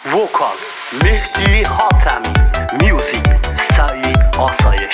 وکال مهدی حاتمی، میوزیک سعید آسایش.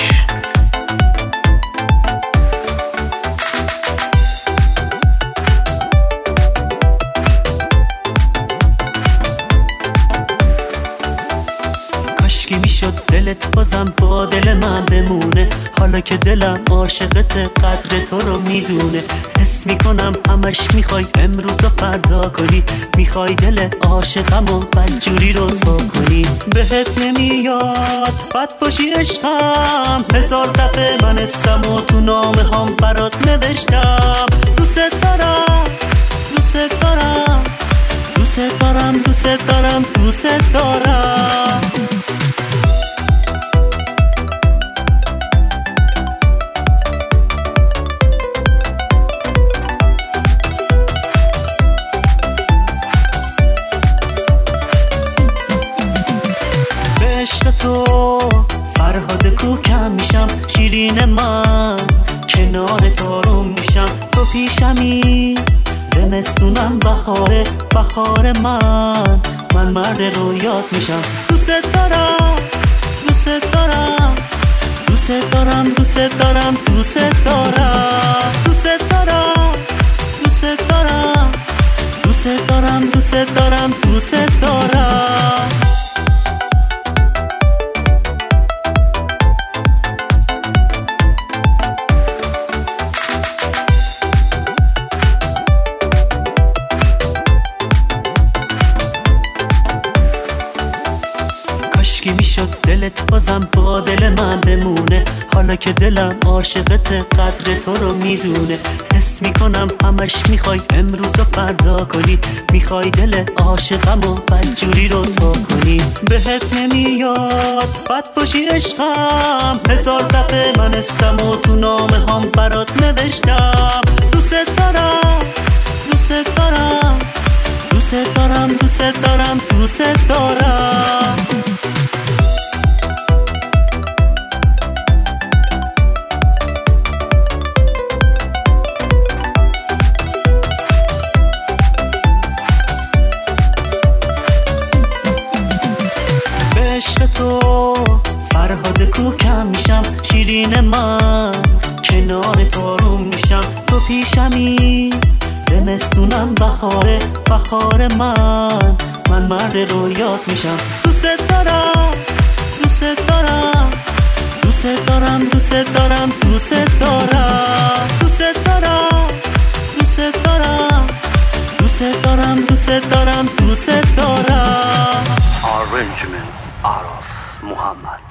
کاشکی میشد دلت بازم با دل من بمونه، حالا که دلم عاشقت قدر تو رو میدونه. حس میکنم همش میخوای امروز و فردا کنی، میخوای دل عاشقم و بدجوری رسوا کنی. بهت نمیاد بد باشی عشقم، هزار دفعه من استم و تو نامه هم برات نوشتم. دوست دارم دوست دارم دوست دارم دوست دارم دوست دارم. عشق تو فرهاد کوکم میشم، شیرین من کنار تو رو میشم. تو پیشمی زمستونم بهاره، بهار من مرد رویات میشم. دوست دارم دوست دارم دوست دارم دوست دارم دوست دارم دوست دارم دوست دارم دوست دارم دوست دارم دوست دارم. کاشکی میشد دلت بازم با دل من بمونه، حالا که دلم عاشقت قدر تو رو میدونه. حس میکنم همش میخوای امروز و فردا کنی، میخوای دل عاشقم و بدجوری رسوا کنی. بهت نمیاد بد باشی عشقم، هزار دفعه من استم و تو نامه هم برات نوشتم. دوست دارم دوست دارم دوست دارم دوست دارم دوست دارم. عشق تو فرهاد کوکم میشم، شیرین من کنار تو رو میشم. تو پیشمی زمستونم بهاره، بهار من مرد رویات میشم. دوست دارم دوست دارم دوست دارم دوست دارم دوست دارم دوست دارم دوست دارم دوست دارم دوست دارم دوست دارم. Arrangement Aras Muhammad.